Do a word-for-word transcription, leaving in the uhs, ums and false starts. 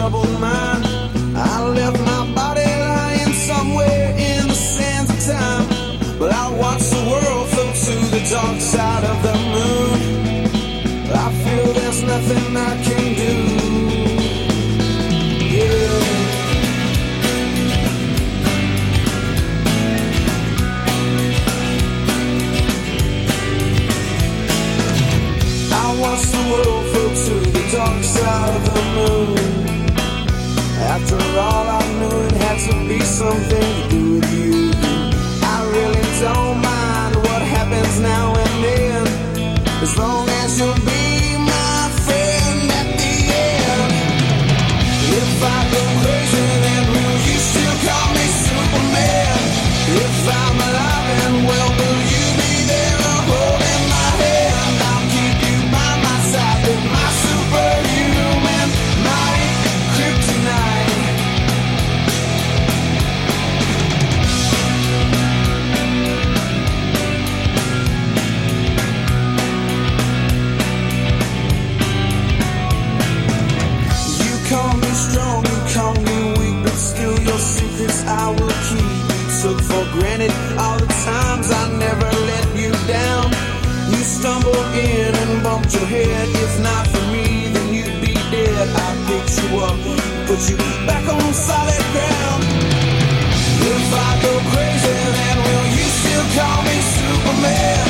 troubled mind. I left my body lying somewhere in the sands of time, but I watched the world float to the dark side of the moon. I feel there's nothing I can do. Yeah. I watched the world float to the dark side of the moon. After all, I knew it had to be something to do with you. I really don't mind what happens now and then, as long as you'll be my friend at the end. If I go crazy, then will you still call me Superman? If I'm alive and well, will you be there holding my hand? I'll keep you by my side with my superhuman might, kryptonite. You call me strong, you call me weak, but still your secrets I will keep. Took for granted all the times I never let you down. You stumbled in and bumped your head. If not for me, then you'd be dead. I picked you up, put you back on solid ground. If I go crazy, then will you still call me Superman?